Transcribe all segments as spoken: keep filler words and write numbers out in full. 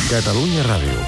Catalunya Ràdio.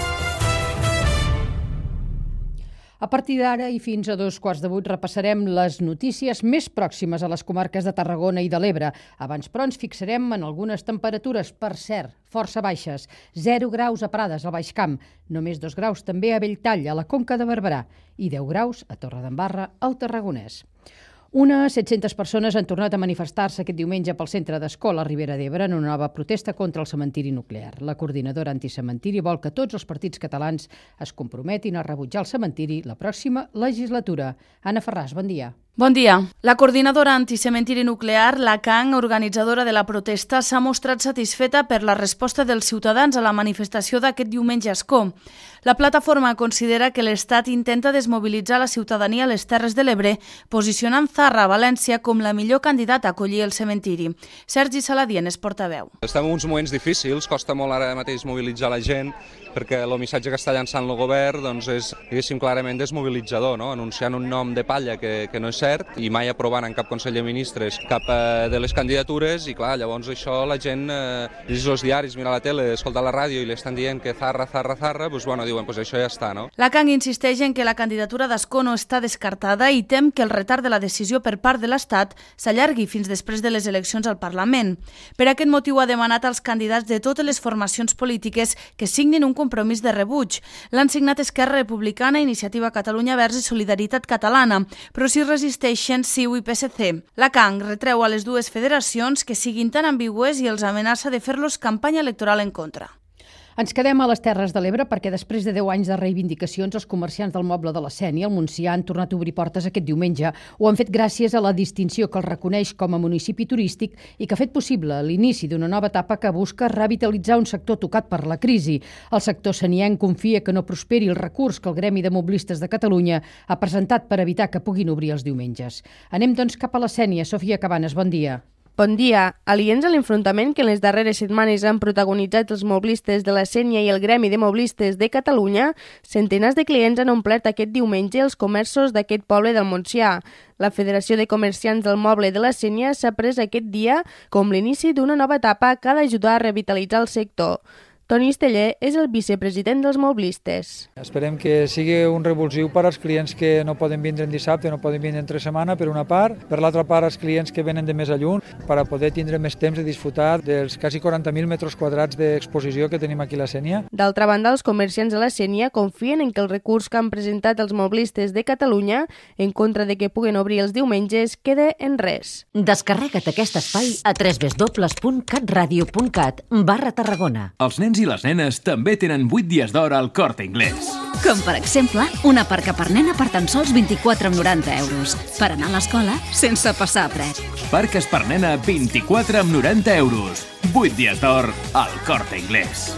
A partir d'ara i fins a dos quarts de vuit repassarem les notícies més pròximes a les comarques de Tarragona i de l'Ebre. Abans, però, ens fixarem en algunes temperatures, per cert, força baixes. zero graus a Prades, al Baix Camp, només dos graus també a Belltall, a la Conca de Barberà, i deu graus a Torredembarra, al Tarragonès. Unes set-centes persones han tornat a manifestar-se aquest diumenge pel centre d'Ascó, a la Ribera d'Ebre, en una nova protesta contra el cementiri nuclear. La coordinadora anticementiri vol que tots els partits catalans es comprometin a rebutjar el cementiri la pròxima legislatura. Anna Ferràs, bon dia. Bon dia. La coordinadora anticementiri nuclear, la C A N, organitzadora de la protesta, s'ha mostrat satisfeta per la resposta dels ciutadans a la manifestació d'aquest diumenge a Ascó. La plataforma considera que l'Estat intenta desmobilitzar la ciutadania a les Terres de l'Ebre, posicionant Zarra, València, com la millor candidata a acollir el cementiri. Sergi Saladien és portaveu. Estem en uns moments difícils, costa molt ara mateix mobilitzar la gent, perquè el missatge que està llançant el govern doncs és, diguéssim, clarament desmobilitzador, no? Anunciant un nom de palla que, que no és cert i mai aprovant en cap Consell de Ministres cap eh, de les candidatures i, clar, llavors això la gent eh, llegeix els diaris, mira la tele, escolta la ràdio i li estan dient que zarra, zarra, zarra, doncs, bueno, diuen, pues això ja està, no? La C A N insisteix en que la candidatura d'Ascó no està descartada i tem que el retard de la decisió per part de l'Estat s'allargui fins després de les eleccions al Parlament. Per aquest motiu ha demanat als candidats de totes les formacions polítiques que signin un compromís de rebuig. L'han signat Esquerra Republicana, Iniciativa Catalunya Verds i Solidaritat Catalana, però s'hi resisteixen C I U i P S C. La C A N retreu a les dues federacions que siguin tan ambigües i els amenaça de fer-los campanya electoral en contra. Ens quedem a les Terres de l'Ebre perquè després de deu anys de reivindicacions els comerciants del moble de la Sénia, al Montsià, han tornat a obrir portes aquest diumenge. Ho han fet gràcies a la distinció que els reconeix com a municipi turístic i que ha fet possible l'inici d'una nova etapa que busca revitalitzar un sector tocat per la crisi. El sector senienc confia que no prosperi el recurs que el Gremi de Moblistes de Catalunya ha presentat per evitar que puguin obrir els diumenges. Anem, doncs, cap a la Sénia. Sofia Cabanes, bon dia. Bon dia. Aliens a l'enfrontament que en les darreres setmanes han protagonitzat els moblistes de la Sénia i el Gremi de Moblistes de Catalunya, centenars de clients han omplert aquest diumenge els comerços d'aquest poble del Montsià. La Federació de Comerciants del Moble de la Sénia s'ha pres aquest dia com l'inici d'una nova etapa que ha d'ajudar a revitalitzar el sector. Toni Esteller és el vicepresident dels moblistes. Esperem que sigui un revulsiu per als clients que no poden vindre en dissabte, no poden vindre entre setmana, per una part. Per l'altra part, els clients que venen de més a lluny, per a poder tindre més temps de disfrutar dels quasi quaranta mil metres quadrats d'exposició que tenim aquí a la Sénia. D'altra banda, els comerciants de la Sénia confien en que el recurs que han presentat els moblistes de Catalunya en contra de que puguen obrir els diumenges quede en res. Descarrega't aquest espai a w w w punt catradio punt cat barra Tarragona. Els nens i les nenes també tenen vuit dies d'or al Corte Inglés. Com, per exemple, una parca per nena per tan sols vint-i-quatre coma noranta euros. Per anar a l'escola sense passar fred. Parques per nena vint-i-quatre coma noranta euros. vuit dies d'or al Corte Inglés.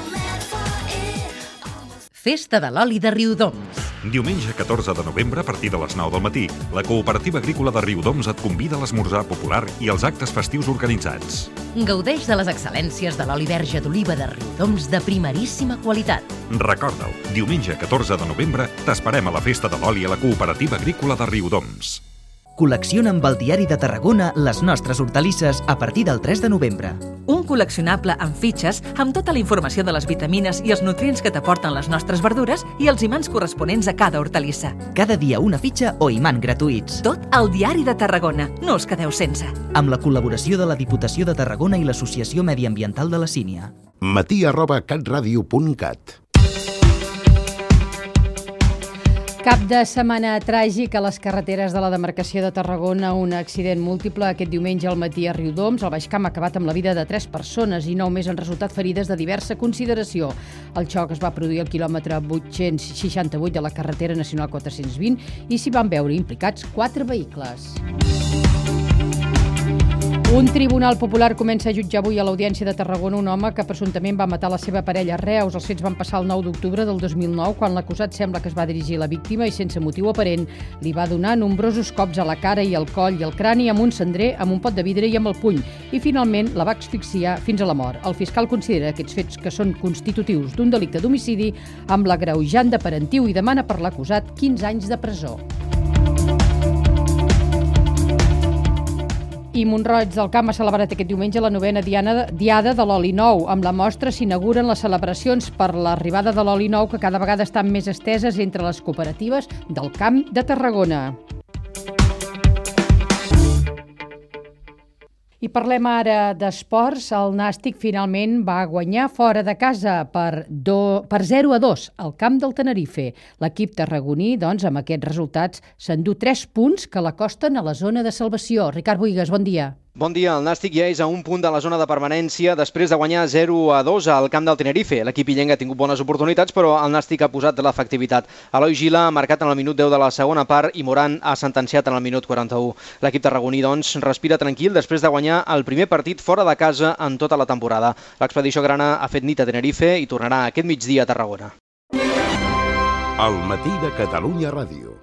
Festa de l'oli de Riudoms. Diumenge catorze de novembre, a partir de les nou del matí, la Cooperativa Agrícola de Riudoms et convida a l'esmorzar popular i als actes festius organitzats. Gaudeix de les excel·lències de l'oli verge d'oliva de Riudoms de primeríssima qualitat. Recorda'l, diumenge catorze de novembre t'esperem a la Festa de l'Oli a la Cooperativa Agrícola de Riudoms. Col·lecciona amb el Diari de Tarragona les nostres hortalisses a partir del tres de novembre. Un col·leccionable amb fitxes amb tota la informació de les vitamines i els nutrients que t'aporten les nostres verdures i els imants corresponents a cada hortalissa. Cada dia una fitxa o imant gratuïts. Tot al Diari de Tarragona. No us quedeu sense. Amb la col·laboració de la Diputació de Tarragona i l'Associació Mediambiental de la Sínia. matí arroba catradio punt cat. Cap de setmana tràgic a les carreteres de la demarcació de Tarragona. Un accident múltiple aquest diumenge al matí a Riudoms. El Baix Camp ha acabat amb la vida de tres persones i nou més han resultat ferides de diversa consideració. El xoc es va produir al quilòmetre vuit-cents seixanta-vuit de la carretera nacional quatre-cents vint i s'hi van veure implicats quatre vehicles. Un tribunal popular comença a jutjar avui a l'Audiència de Tarragona un home que presumptament va matar la seva parella a Reus. Els fets van passar el nou d'octubre del dos mil nou, quan l'acusat sembla que es va dirigir a la víctima i sense motiu aparent li va donar nombrosos cops a la cara i al coll i al crani amb un cendrer, amb un pot de vidre i amb el puny, i finalment la va asfixiar fins a la mort. El fiscal considera aquests fets que són constitutius d'un delicte d'homicidi amb l'agreujant de parentiu i demana per l'acusat quinze anys de presó. I Mont-roig del Camp ha celebrat aquest diumenge la novena diada de l'oli nou. Amb la mostra s'inauguren les celebracions per l'arribada de l'oli nou, que cada vegada estan més esteses entre les cooperatives del Camp de Tarragona. I parlem ara d'esports. El Nàstic finalment va guanyar fora de casa per, do, per zero a dos al camp del Tenerife. L'equip tarragoní, doncs, amb aquests resultats, s'endú tres punts que l'acosten a la zona de salvació. Ricard Boigas, bon dia. Bon dia, el Nàstic ja és a un punt de la zona de permanència després de guanyar zero a dos al camp del Tenerife. L'equip illenc ha tingut bones oportunitats, però el Nàstic ha posat l'efectivitat. Eloi Gila ha marcat en el minut deu de la segona part i Moran ha sentenciat en el minut quaranta-u. L'equip tarragoní, doncs, respira tranquil després de guanyar el primer partit fora de casa en tota la temporada. L'expedició grana ha fet nit a Tenerife i tornarà aquest migdia a Tarragona. El matí de Catalunya Ràdio.